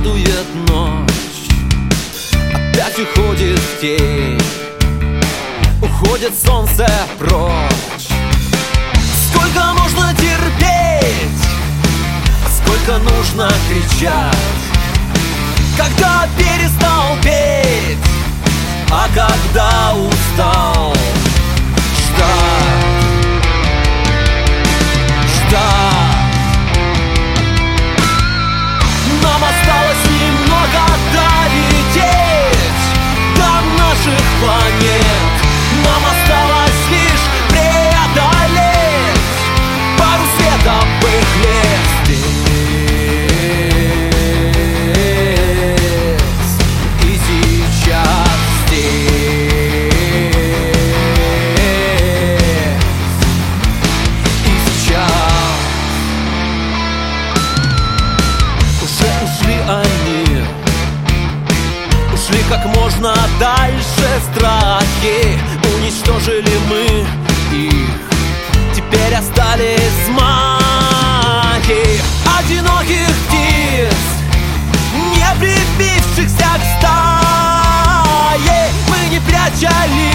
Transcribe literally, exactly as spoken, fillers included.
падает ночь, опять уходит в тень, уходит солнце прочь. Сколько можно терпеть, сколько нужно кричать, когда перестал петь, а когда устал ждать, ждать. Нам осталось немного долететь до наших планет. Нам осталось лишь преодолеть пару световых лет здесь и сейчас, здесь и сейчас. Уже ушли они, ушли как можно дальше страхи, уничтожили мы их, теперь остались маги одиноких птиц, не прибившихся к стае. Мы не прячали